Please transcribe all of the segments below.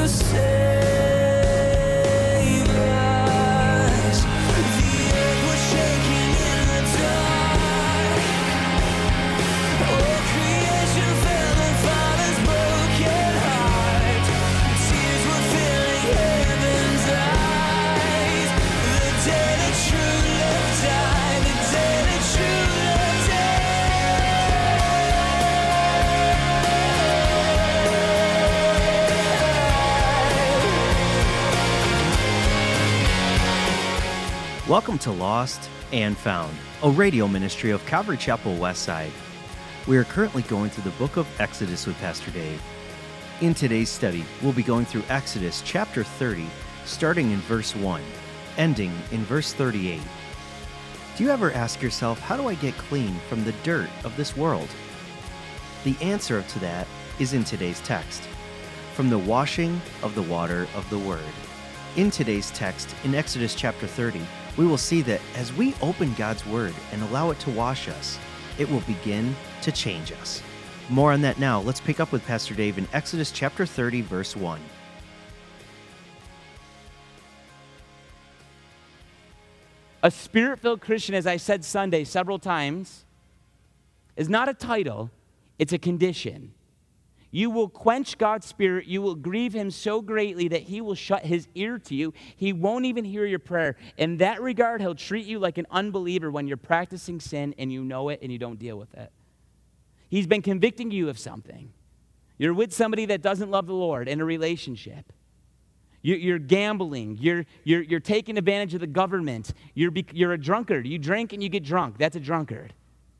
Welcome to Lost and Found, a radio ministry of Calvary Chapel Westside. We are currently going through the book of Exodus with Pastor Dave. In today's study, we'll be going through Exodus chapter 30, starting in verse 1, ending in verse 38. Do you ever ask yourself, how do I get clean from the dirt of this world? The answer to that is in today's text, from the washing of the water of the Word. In today's text, in Exodus chapter 30, we will see that as we open God's Word and allow it to wash us, it will begin to change us. More on that now. Let's pick up with Pastor Dave in Exodus chapter 30, verse 1. A Spirit-filled Christian, as I said Sunday several times, is not a title, it's a condition. You will quench God's Spirit. You will grieve Him so greatly that He will shut His ear to you. He won't even hear your prayer. In that regard, He'll treat you like an unbeliever when you're practicing sin and you know it and you don't deal with it. He's been convicting you of something. You're with somebody that doesn't love the Lord in a relationship. You're gambling. You're taking advantage of the government. You're a drunkard. You drink and you get drunk. That's a drunkard.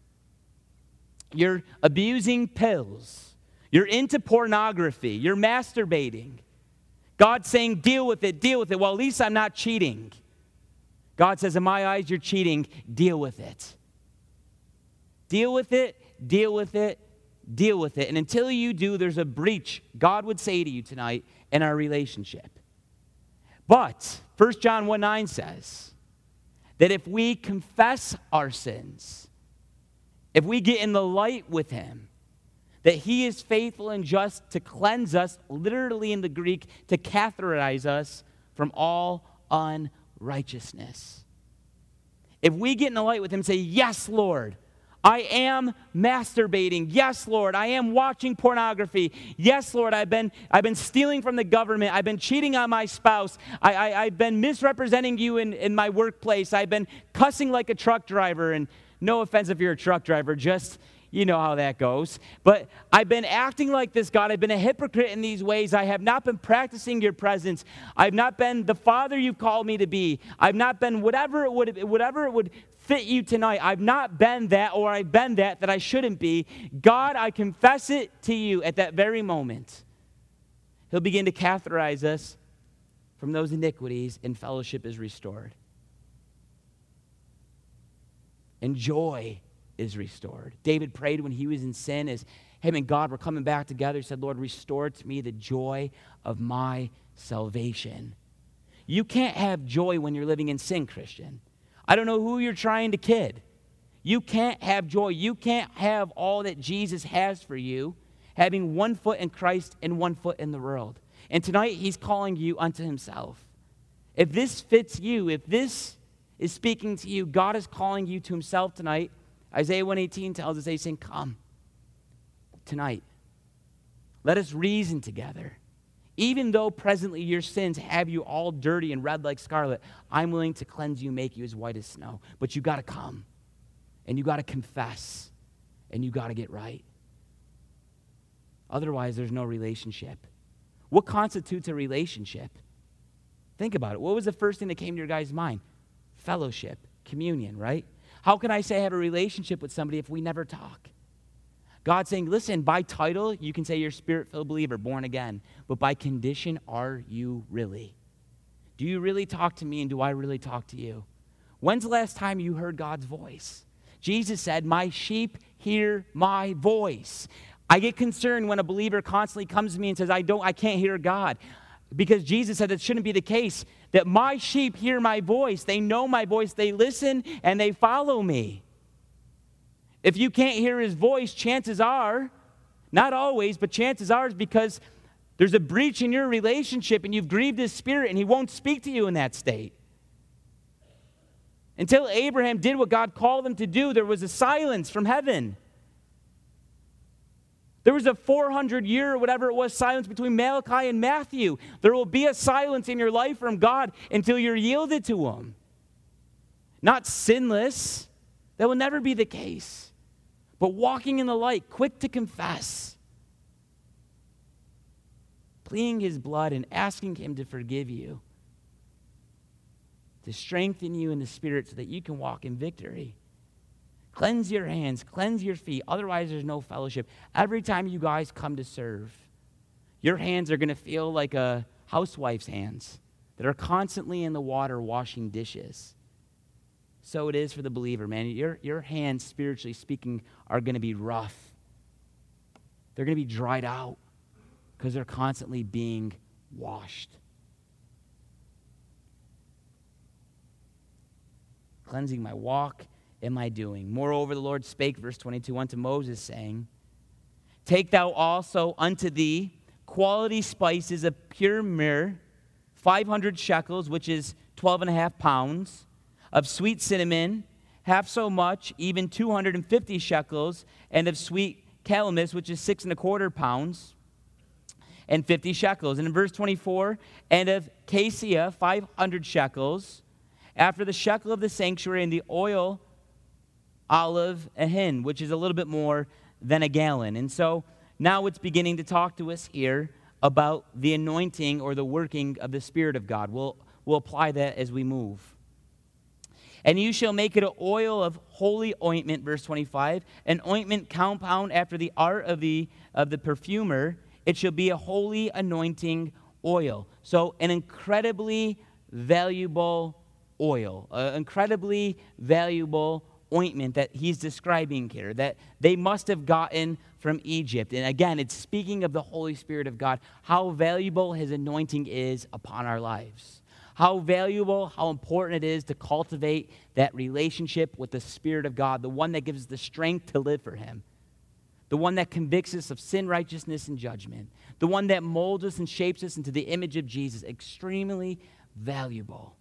You're abusing pills. You're into pornography. You're masturbating. God's saying, deal with it, deal with it. Well, at least I'm not cheating. God says, in my eyes, you're cheating. Deal with it. Deal with it, deal with it, deal with it. And until you do, there's a breach, God would say to you tonight, in our relationship. But 1 John 1:9 says that if we confess our sins, if we get in the light with Him, that He is faithful and just to cleanse us, literally in the Greek, to catheterize us from all unrighteousness. If we get in the light with Him, say, yes, Lord, I am masturbating. Yes, Lord, I am watching pornography. Yes, Lord, I've been stealing from the government. I've been cheating on my spouse. I've been misrepresenting you in my workplace. I've been cussing like a truck driver. And no offense if you're a truck driver, just... you know how that goes. But I've been acting like this, God. I've been a hypocrite in these ways. I have not been practicing your presence. I've not been the father you've called me to be. I've not been whatever it would fit you tonight. I've not been that, or I've been that I shouldn't be. God, I confess it to you at that very moment. He'll begin to catheterize us from those iniquities, and fellowship is restored. And joy is restored. David prayed when he was in sin as him and God were coming back together. He said, Lord, restore to me the joy of my salvation. You can't have joy when you're living in sin, Christian. I don't know who you're trying to kid. You can't have joy. You can't have all that Jesus has for you, having one foot in Christ and one foot in the world. And tonight, He's calling you unto Himself. If this fits you, if this is speaking to you, God is calling you to Himself tonight. Isaiah 1:18 tells us, He's saying, come tonight. Let us reason together. Even though presently your sins have you all dirty and red like scarlet, I'm willing to cleanse you, make you as white as snow. But you got to come, and you got to confess, and you got to get right. Otherwise, there's no relationship. What constitutes a relationship? Think about it. What was the first thing that came to your guys' mind? Fellowship, communion, right? How can I say I have a relationship with somebody if we never talk? God's saying, listen, by title, you can say you're a Spirit-filled believer, born again. But by condition, are you really? Do you really talk to me, and do I really talk to you? When's the last time you heard God's voice? Jesus said, my sheep hear my voice. I get concerned when a believer constantly comes to me and says, I can't hear God. Because Jesus said it shouldn't be the case, that my sheep hear my voice. They know my voice. They listen and they follow me. If you can't hear His voice, chances are, not always, but chances are is because There's a breach in your relationship, and you've grieved his spirit, and he won't speak to you in that state. Until Abraham did what God called him to do, there was a silence from heaven. There was a 400-year or whatever it was silence between Malachi and Matthew. There will be a silence in your life from God until you're yielded to him. Not sinless. That will never be the case. But walking in the light, quick to confess. Pleading his blood and asking him to forgive you. To strengthen you in the Spirit so that you can walk in victory. Cleanse your hands, cleanse your feet, otherwise there's no fellowship. Every time you guys come to serve, your hands are going to feel like a housewife's hands that are constantly in the water washing dishes. So it is for the believer, man. Your hands, spiritually speaking, are going to be rough. They're going to be dried out because they're constantly being washed. Cleansing my walk and my doing. Moreover, the Lord spake, verse 22, unto Moses, saying, Take thou also unto thee quality spices of pure myrrh, 500 shekels, which is 12.5 pounds, of sweet cinnamon, half so much, even 250 shekels, and of sweet calamus, which is 6.25 pounds, and 50 shekels. And in verse 24, and of cassia, 500 shekels, after the shekel of the sanctuary, and the oil, olive, a hin, which is a little bit more than a gallon. And so now it's beginning to talk to us here about the anointing or the working of the Spirit of God. We'll apply that as we move. And you shall make it an oil of holy ointment, verse 25, an ointment compound after the art of the perfumer. It shall be a holy anointing oil. So an incredibly valuable oil, an incredibly valuable ointment that he's describing here, that they must have gotten from Egypt. And again, it's speaking of the Holy Spirit of God, how valuable his anointing is upon our lives. How valuable, how important it is to cultivate that relationship with the Spirit of God, the one that gives us the strength to live for him, the one that convicts us of sin, righteousness, and judgment, the one that molds us and shapes us into the image of Jesus. Extremely valuable.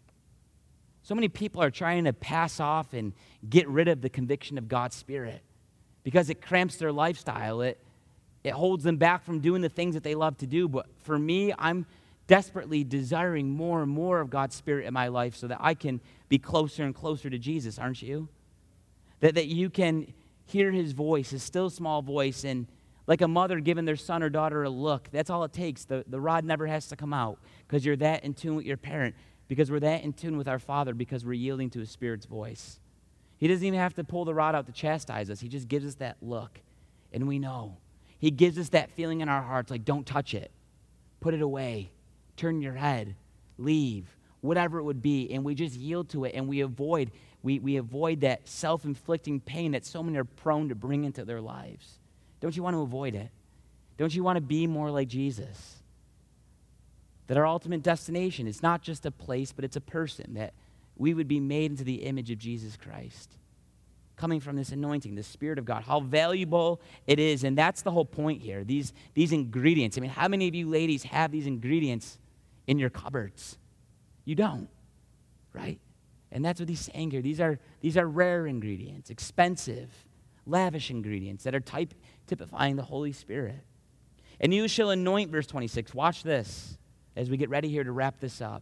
So many people are trying to pass off and get rid of the conviction of God's Spirit because it cramps their lifestyle. It holds them back from doing the things that they love to do. But for me, I'm desperately desiring more and more of God's Spirit in my life so that I can be closer and closer to Jesus, aren't you? That you can hear his voice, his still small voice, and like a mother giving their son or daughter a look, that's all it takes. The rod never has to come out because you're that in tune with your parent, because we're that in tune with our Father, because we're yielding to his Spirit's voice. He doesn't even have to pull the rod out to chastise us. He just gives us that look, and we know. He gives us that feeling in our hearts, like, don't touch it. Put it away. Turn your head. Leave. Whatever it would be, and we just yield to it, and we avoid that self-inflicting pain that so many are prone to bring into their lives. Don't you want to avoid it? Don't you want to be more like Jesus? That our ultimate destination is not just a place, but it's a person, that we would be made into the image of Jesus Christ. Coming from this anointing, the Spirit of God, how valuable it is. And that's the whole point here, these ingredients. I mean, how many of you ladies have these ingredients in your cupboards? You don't, right? And that's what he's saying here. These are rare ingredients, expensive, lavish ingredients that are typifying the Holy Spirit. And you shall anoint, verse 26. Watch this as we get ready here to wrap this up.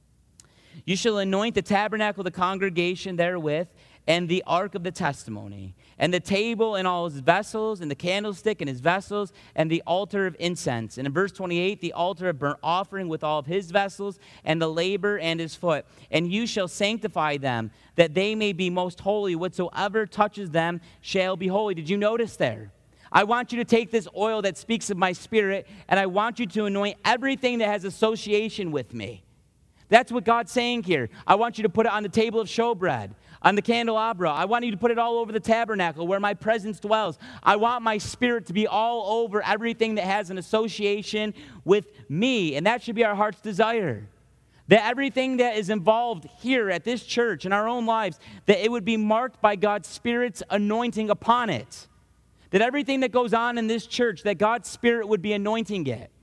You shall anoint the tabernacle of the congregation therewith, and the ark of the testimony, and the table and all his vessels, and the candlestick and his vessels, and the altar of incense. And in verse 28, the altar of burnt offering with all of his vessels, and the laver and his foot. And you shall sanctify them, that they may be most holy. Whatsoever touches them shall be holy. Did you notice there? I want you to take this oil that speaks of my Spirit, and I want you to anoint everything that has association with me. That's what God's saying here. I want you to put it on the table of showbread, on the candelabra. I want you to put it all over the tabernacle where my presence dwells. I want my Spirit to be all over everything that has an association with me. And that should be our heart's desire. That everything that is involved here at this church in our own lives, that it would be marked by God's Spirit's anointing upon it. That everything that goes on in this church, that God's Spirit would be anointing it.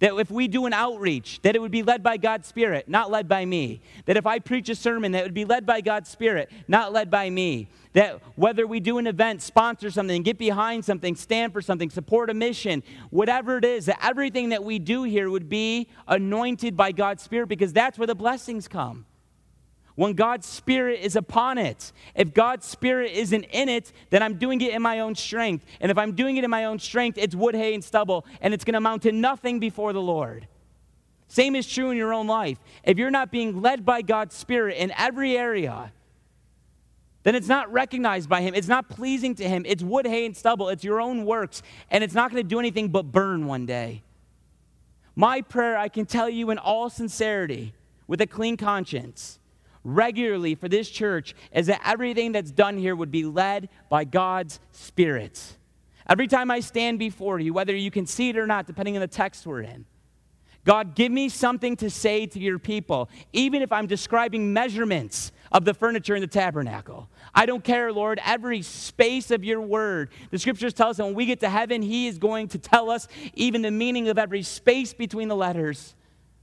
That if we do an outreach, that it would be led by God's Spirit, not led by me. That if I preach a sermon, that it would be led by God's Spirit, not led by me. That whether we do an event, sponsor something, get behind something, stand for something, support a mission, whatever it is, that everything that we do here would be anointed by God's Spirit, because that's where the blessings come. When God's Spirit is upon it. If God's Spirit isn't in it, then I'm doing it in my own strength. And if I'm doing it in my own strength, it's wood, hay, and stubble, and it's going to amount to nothing before the Lord. Same is true in your own life. If you're not being led by God's Spirit in every area, then it's not recognized by Him. It's not pleasing to Him. It's wood, hay, and stubble. It's your own works, and it's not going to do anything but burn one day. My prayer, I can tell you in all sincerity, with a clean conscience, regularly for this church, is that everything that's done here would be led by God's Spirit. Every time I stand before you, whether you can see it or not, depending on the text we're in, God, give me something to say to your people, even if I'm describing measurements of the furniture in the tabernacle. I don't care, Lord, every space of your word. The scriptures tell us that when we get to heaven, He is going to tell us even the meaning of every space between the letters.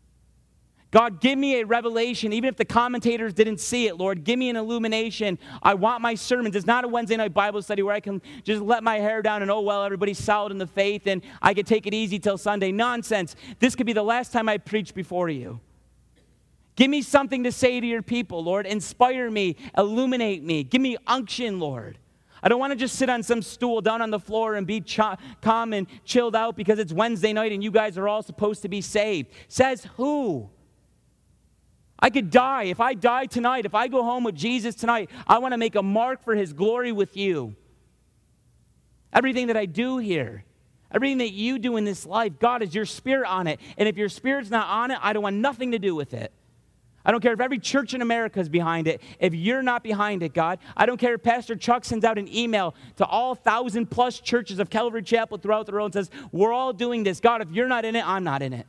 God, give me a revelation, even if the commentators didn't see it, Lord. Give me an illumination. I want my sermons. It's not a Wednesday night Bible study where I can just let my hair down and, oh, well, everybody's solid in the faith and I can take it easy till Sunday. Nonsense. This could be the last time I preach before you. Give me something to say to your people, Lord. Inspire me. Illuminate me. Give me unction, Lord. I don't want to just sit on some stool down on the floor and be calm and chilled out because it's Wednesday night and you guys are all supposed to be saved. Says who? I could die. If I die tonight, if I go home with Jesus tonight, I want to make a mark for His glory with you. Everything that I do here, everything that you do in this life, God, is your Spirit on it. And if your Spirit's not on it, I don't want nothing to do with it. I don't care if every church in America is behind it. If you're not behind it, God, I don't care if Pastor Chuck sends out an email to all 1,000+ churches of Calvary Chapel throughout the world and says, we're all doing this. God, if you're not in it, I'm not in it.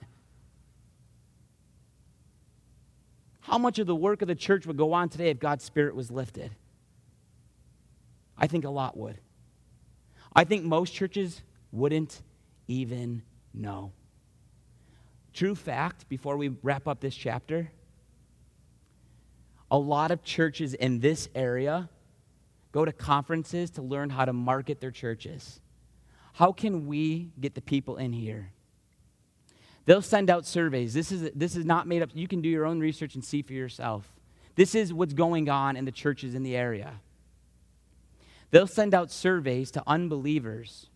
How much of the work of the church would go on today if God's Spirit was lifted? I think a lot would. I think most churches wouldn't even know. True fact, before we wrap up this chapter, a lot of churches in this area go to conferences to learn how to market their churches. How can we get the people in here? They'll send out surveys. This is not made up. You can do your own research and see for yourself. This is what's going on in the churches in the area. They'll send out surveys to unbelievers,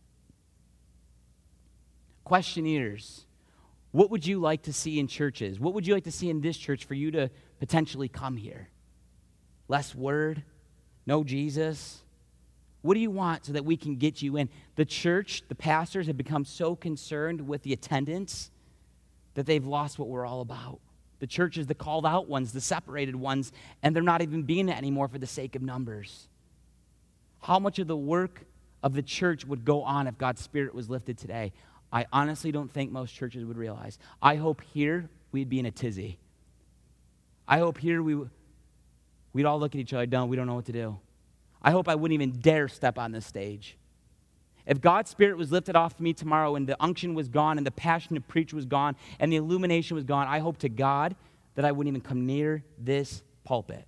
questionnaires. What would you like to see in churches? What would you like to see in this church for you to potentially come here? Less word? No Jesus? What do you want so that we can get you in? The church, the pastors have become so concerned with the attendance that they've lost what we're all about. The church is the called out ones, the separated ones, and they're not even being it anymore for the sake of numbers. How much of the work of the church would go on if God's Spirit was lifted today? I honestly don't think most churches would realize. I hope here we'd be in a tizzy. I hope here we'd all look at each other, we don't know what to do. I hope I wouldn't even dare step on this stage. If God's Spirit was lifted off of me tomorrow and the unction was gone and the passion to preach was gone and the illumination was gone, I hope to God that I wouldn't even come near this pulpit.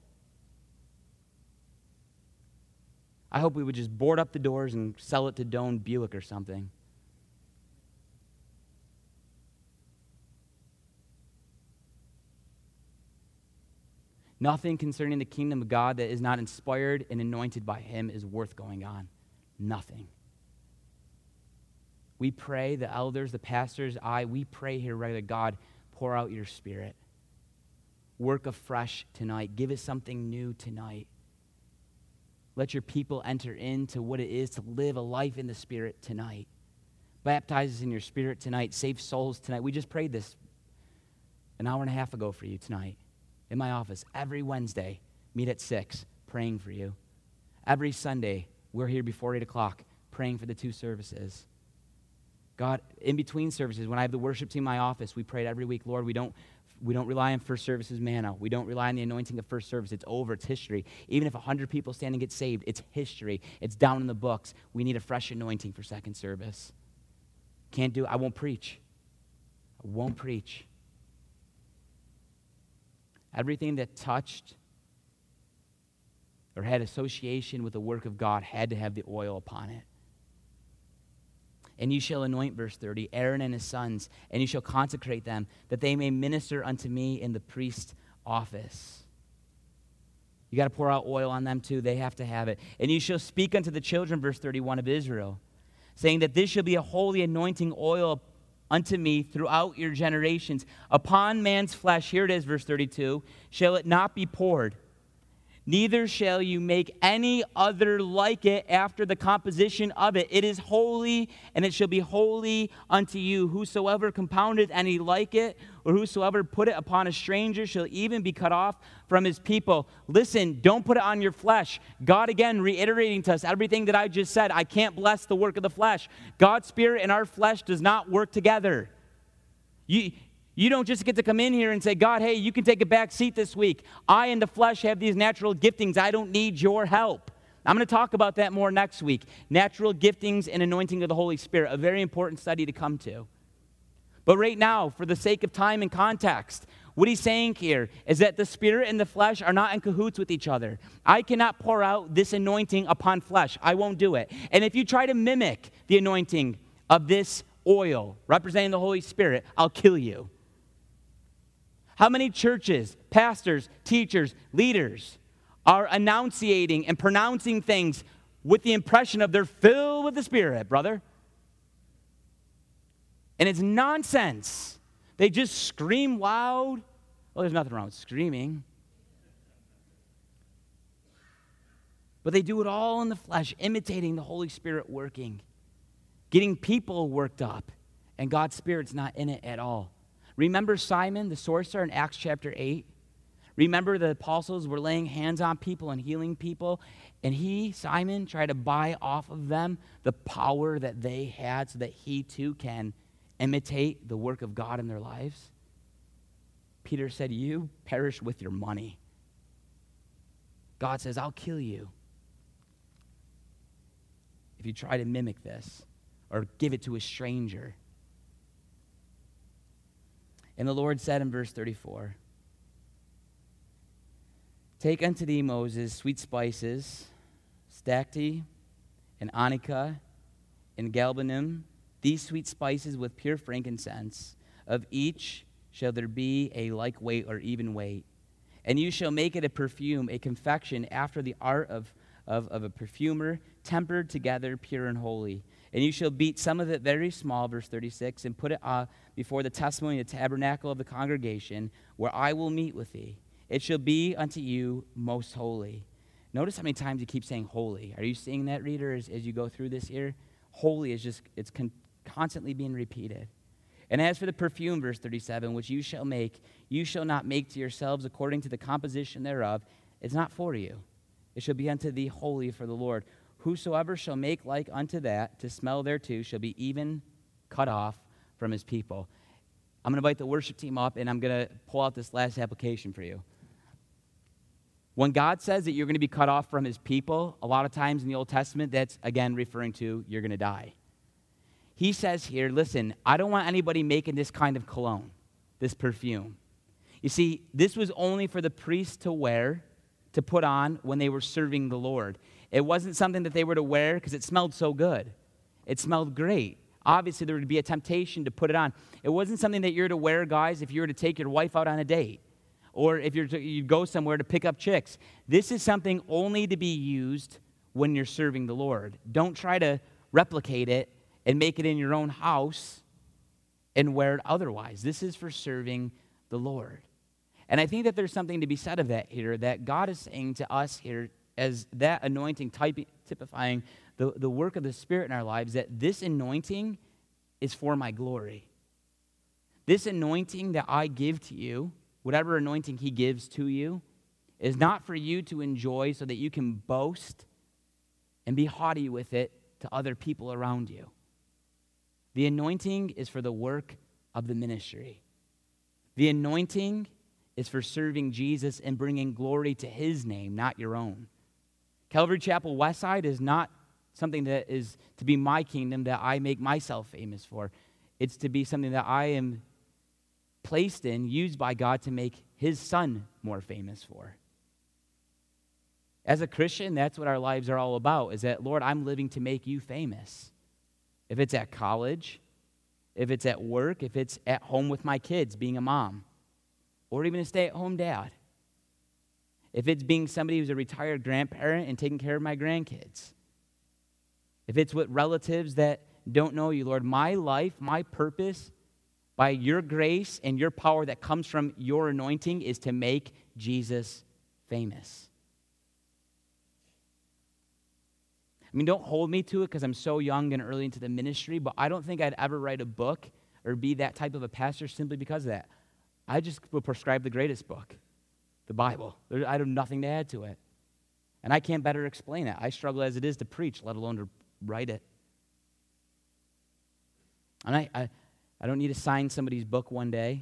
I hope we would just board up the doors and sell it to Doane Buick or something. Nothing concerning the kingdom of God that is not inspired and anointed by Him is worth going on. Nothing. We pray, the elders, the pastors, we pray here regularly, God, pour out your Spirit. Work afresh tonight. Give us something new tonight. Let your people enter into what it is to live a life in the Spirit tonight. Baptize us in your Spirit tonight. Save souls tonight. We just prayed this an hour and a half ago for you tonight. In my office, every Wednesday, meet at 6, praying for you. Every Sunday, we're here before 8 o'clock, praying for the 2 services. God, in between services, when I have the worship team in my office, we prayed every week, Lord, we don't rely on first service's manna. We don't rely on the anointing of first service. It's over. It's history. Even if 100 people stand and get saved, it's history. It's down in the books. We need a fresh anointing for second service. Can't do it. I won't preach. won't preach. Everything that touched or had association with the work of God had to have the oil upon it. And you shall anoint, verse 30, Aaron and his sons, and you shall consecrate them, that they may minister unto me in the priest office. You got to pour out oil on them too. They have to have it. And you shall speak unto the children, verse 31, of Israel, saying that this shall be a holy anointing oil unto me throughout your generations. Upon man's flesh, here it is, verse 32, shall it not be poured. Neither shall you make any other like it after the composition of it. It is holy, and it shall be holy unto you. Whosoever compoundeth any like it, or whosoever put it upon a stranger, shall even be cut off from his people. Listen, don't put it on your flesh. God, again, reiterating to us everything that I just said. I can't bless the work of the flesh. God's Spirit and our flesh does not work together. You don't just get to come in here and say, God, hey, you can take a back seat this week. I in the flesh have these natural giftings. I don't need your help. I'm going to talk about that more next week. Natural giftings and anointing of the Holy Spirit, a very important study to come to. But right now, for the sake of time and context, what he's saying here is that the Spirit and the flesh are not in cahoots with each other. I cannot pour out this anointing upon flesh. I won't do it. And if you try to mimic the anointing of this oil representing the Holy Spirit, I'll kill you. How many churches, pastors, teachers, leaders are enunciating and pronouncing things with the impression of they're filled with the Spirit, brother? And it's nonsense. They just scream loud. Well, there's nothing wrong with screaming. But they do it all in the flesh, imitating the Holy Spirit working, getting people worked up, and God's Spirit's not in it at all. Remember Simon, the sorcerer, in Acts chapter 8? Remember the apostles were laying hands on people and healing people, and Simon, tried to buy off of them the power that they had so that he too can imitate the work of God in their lives? Peter said, you perish with your money. God says, I'll kill you if you try to mimic this or give it to a stranger. And the Lord said in verse 34, take unto thee, Moses, sweet spices, stacte, and onycha, and galbanum, these sweet spices with pure frankincense. Of each shall there be a like weight or even weight. And you shall make it a perfume, a confection after the art of a perfumer, tempered together, pure and holy. And you shall beat some of it very small, verse 36, and put it before the testimony of the tabernacle of the congregation, where I will meet with thee. It shall be unto you most holy. Notice how many times he keeps saying holy. Are you seeing that, reader, as you go through this here? Holy is just, it's constantly being repeated. And as for the perfume, verse 37, which you shall make, you shall not make to yourselves according to the composition thereof. It's not for you. It shall be unto thee holy for the Lord. Whosoever shall make like unto that, to smell thereto, shall be even cut off from his people. I'm going to invite the worship team up, and I'm going to pull out this last application for you. When God says that you're going to be cut off from his people, a lot of times in the Old Testament, that's, again, referring to you're going to die. He says here, listen, I don't want anybody making this kind of cologne, this perfume. You see, this was only for the priests to wear, to put on when they were serving the Lord. It wasn't something that they were to wear because it smelled so good. It smelled great. Obviously, there would be a temptation to put it on. It wasn't something that you're to wear, guys, if you were to take your wife out on a date or if you go somewhere to pick up chicks. This is something only to be used when you're serving the Lord. Don't try to replicate it and make it in your own house and wear it otherwise. This is for serving the Lord. And I think that there's something to be said of that here, that God is saying to us here, as that anointing typifying the work of the Spirit in our lives, that this anointing is for my glory. This anointing that I give to you, whatever anointing he gives to you, is not for you to enjoy so that you can boast and be haughty with it to other people around you. The anointing is for the work of the ministry. The anointing is for serving Jesus and bringing glory to his name, not your own. Calvary Chapel Westside is not something that is to be my kingdom that I make myself famous for. It's to be something that I am placed in, used by God to make his son more famous for. As a Christian, that's what our lives are all about, is that, Lord, I'm living to make you famous. If it's at college, if it's at work, if it's at home with my kids, being a mom, or even a stay-at-home dad. If it's being somebody who's a retired grandparent and taking care of my grandkids. If it's with relatives that don't know you, Lord, my life, my purpose, by your grace and your power that comes from your anointing is to make Jesus famous. I mean, don't hold me to it because I'm so young and early into the ministry, but I don't think I'd ever write a book or be that type of a pastor simply because of that. I just will prescribe the greatest book, the Bible. I have nothing to add to it. And I can't better explain it. I struggle as it is to preach, let alone to write it. And I don't need to sign somebody's book one day.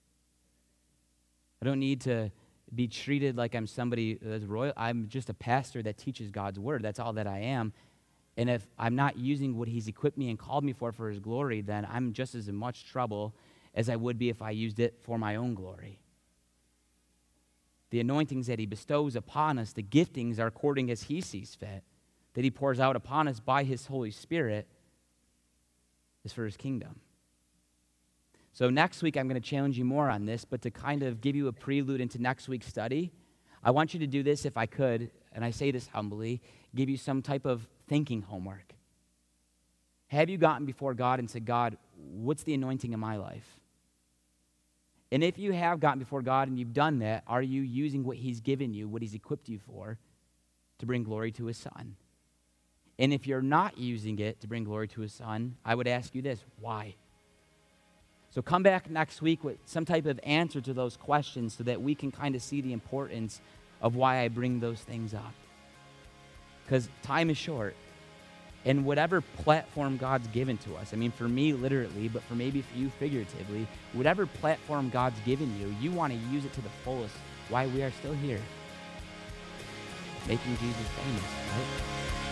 I don't need to be treated like I'm somebody that's royal. I'm just a pastor that teaches God's word. That's all that I am. And if I'm not using what he's equipped me and called me for his glory, then I'm just as in much trouble as I would be if I used it for my own glory. The anointings that he bestows upon us, the giftings are according as he sees fit, that he pours out upon us by his Holy Spirit is for his kingdom. So next week, I'm going to challenge you more on this, but to kind of give you a prelude into next week's study, I want you to do this if I could, and I say this humbly, give you some type of thinking homework. Have you gotten before God and said, God, what's the anointing in my life? And if you have gotten before God and you've done that, are you using what he's given you, what he's equipped you for, to bring glory to his Son? And if you're not using it to bring glory to his Son, I would ask you this, why? So come back next week with some type of answer to those questions so that we can kind of see the importance of why I bring those things up. Because time is short. And whatever platform God's given to us, I mean, for me, literally, but for maybe for you, figuratively, whatever platform God's given you, you want to use it to the fullest. Why we are still here. Making Jesus famous, right?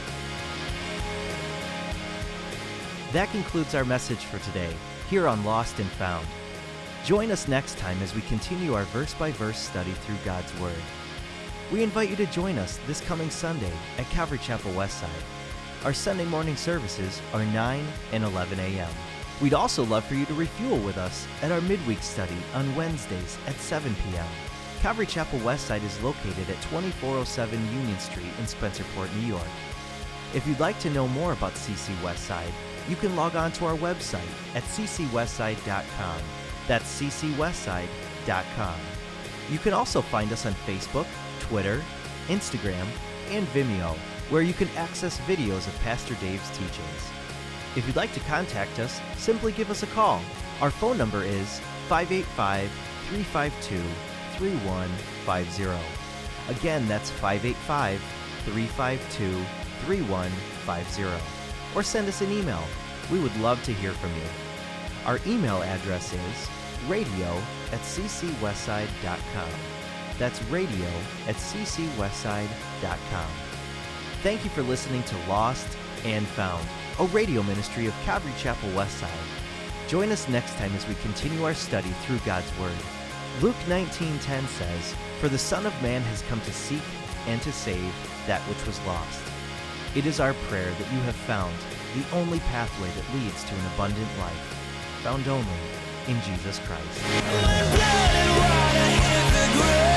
That concludes our message for today, here on Lost and Found. Join us next time as we continue our verse-by-verse study through God's Word. We invite you to join us this coming Sunday at Calvary Chapel Westside. Our Sunday morning services are 9 and 11 a.m. We'd also love for you to refuel with us at our midweek study on Wednesdays at 7 p.m. Calvary Chapel Westside is located at 2407 Union Street in Spencerport, New York. If you'd like to know more about CC Westside, you can log on to our website at ccwestside.com. That's ccwestside.com. You can also find us on Facebook, Twitter, Instagram, and Vimeo, where you can access videos of Pastor Dave's teachings. If you'd like to contact us, simply give us a call. Our phone number is 585-352-3150. Again, that's 585-352-3150. Or send us an email. We would love to hear from you. Our email address is radio@ccwestside.com. That's radio@ccwestside.com. Thank you for listening to Lost and Found, a radio ministry of Calvary Chapel Westside. Join us next time as we continue our study through God's Word. Luke 19:10 says, "For the Son of Man has come to seek and to save that which was lost." It is our prayer that you have found the only pathway that leads to an abundant life, found only in Jesus Christ.